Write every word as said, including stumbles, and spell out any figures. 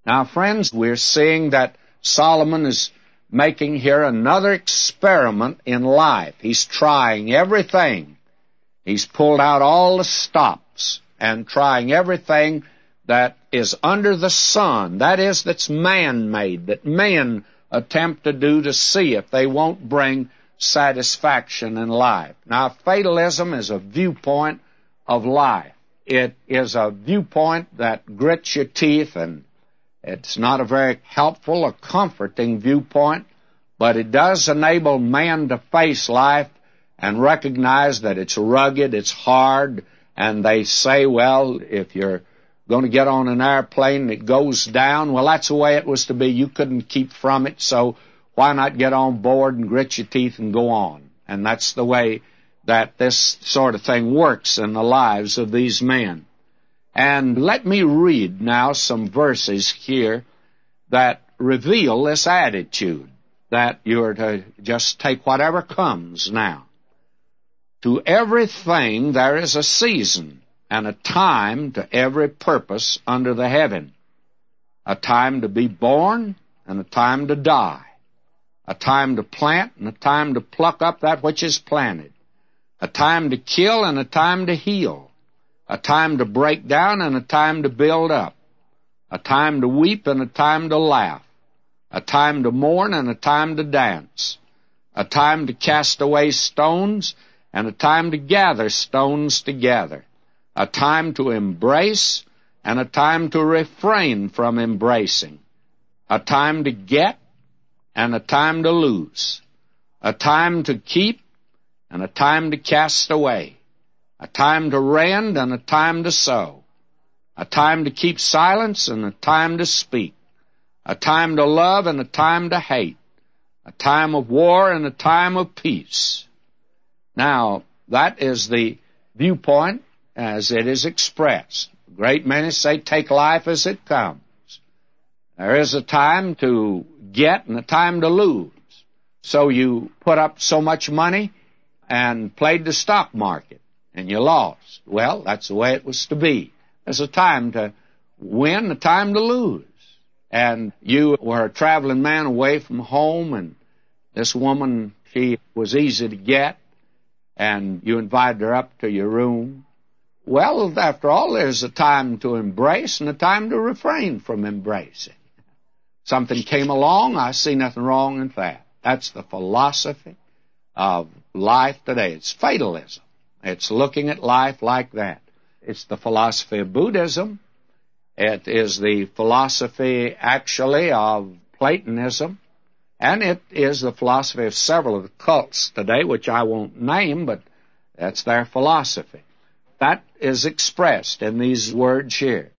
Now, friends, we're seeing that Solomon is making here another experiment in life. He's trying everything. He's pulled out all the stops and trying everything that is under the sun, that is, that's man-made, that men attempt to do to see if they won't bring satisfaction in life. Now, fatalism is a viewpoint of life. It is a viewpoint that grits your teeth, and it's not a very helpful or comforting viewpoint, but it does enable man to face life and recognize that it's rugged, it's hard, and they say, well, if you're going to get on an airplane and it goes down, well, that's the way it was to be. You couldn't keep from it, so why not get on board and grit your teeth and go on? And that's the way that this sort of thing works in the lives of these men. And let me read now some verses here that reveal this attitude, that you're to just take whatever comes now. To everything there is a season, and a time to every purpose under the heaven, a time to be born and a time to die, a time to plant and a time to pluck up that which is planted, a time to kill and a time to heal, a time to break down and a time to build up, a time to weep and a time to laugh, a time to mourn and a time to dance, a time to cast away stones and a time to gather stones together, a time to embrace and a time to refrain from embracing, a time to get and a time to lose, a time to keep and a time to cast away, a time to rend and a time to sow, a time to keep silence and a time to speak, a time to love and a time to hate, a time of war and a time of peace. Now, that is the viewpoint as it is expressed. A great many say, take life as it comes. There is a time to get and a time to lose. So you put up so much money and played the stock market, and you lost. Well, that's the way it was to be. There's a time to win, a time to lose. And you were a traveling man away from home, and this woman, she was easy to get, and you invited her up to your room. Well, after all, there's a time to embrace and a time to refrain from embracing. Something came along, I see nothing wrong in that. That's the philosophy of life today. It's fatalism. It's looking at life like that. It's the philosophy of Buddhism. It is the philosophy, actually, of Platonism. And it is the philosophy of several of the cults today, which I won't name, but that's their philosophy. That is expressed in these words here.